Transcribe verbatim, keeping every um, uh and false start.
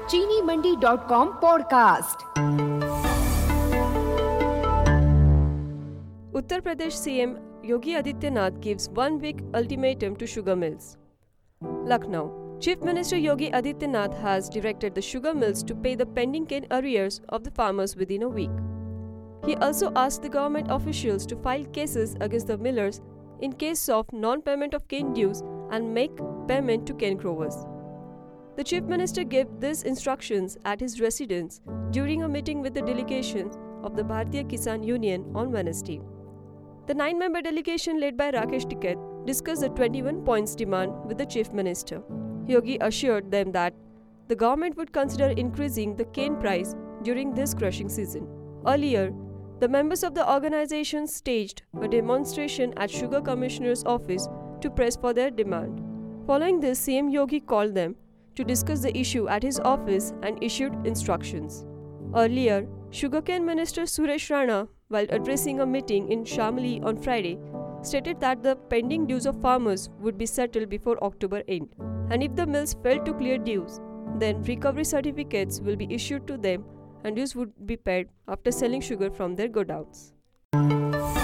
चीनी Mandi dot com podcast. Uttar Pradesh C M Yogi Adityanath gives one-week ultimatum to sugar mills. Lucknow. Chief Minister Yogi Adityanath has directed the sugar mills to pay the pending cane arrears of the farmers within a week. He also asked the government officials to file cases against the millers in case of non-payment of cane dues and make payment to cane growers. The Chief Minister gave these instructions at his residence during a meeting with the delegation of the Bharatiya Kisan Union on Wednesday. The nine-member delegation led by Rakesh Tikait discussed the twenty-one points demand with the Chief Minister. Yogi assured them that the government would consider increasing the cane price during this crushing season. Earlier, the members of the organization staged a demonstration at Sugar Commissioner's office to press for their demand. Following this, C M Yogi called them to discuss the issue at his office and issued instructions. Earlier, Sugarcane Minister Suresh Rana, while addressing a meeting in Shamli on Friday, stated that the pending dues of farmers would be settled before October end, and if the mills failed to clear dues, then recovery certificates will be issued to them and dues would be paid after selling sugar from their godowns.